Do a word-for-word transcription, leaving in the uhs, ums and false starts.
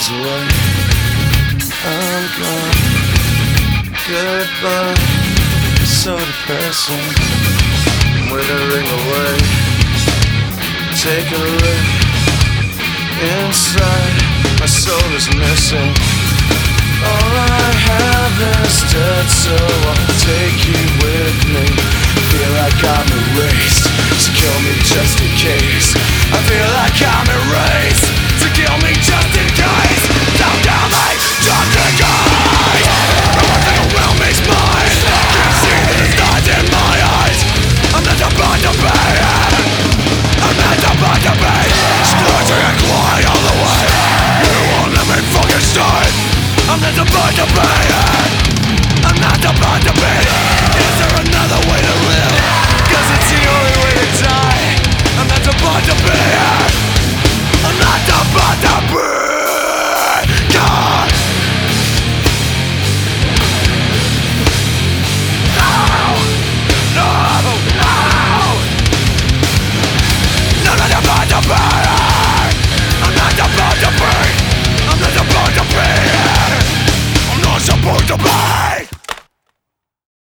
miles away. I'm gone, goodbye. It's so depressing. I'm withering away. Take a look inside. My soul is missing. All I have is dead, so I'll take you with me. Feel like I'm erased, so kill me just in case. I feel like I'm erased, so kill me just in case. Don't kill me just in case. Everything around me's mine. Can't see that it's not in my eyes. I'm not about to pay it. I'm not about to pay it. Starting and crying all the way. You won't let me fucking start. I'm not about to pay it. I'm not about to pay it. Is there another way to live? Cause it's the only way to die. I'm not about to pay it. I'm not about to pay it. God. No! No! No! No, I'm not about to pay it. I'm not about to pay it. I'm not about to pay it. I'm not supposed to pay.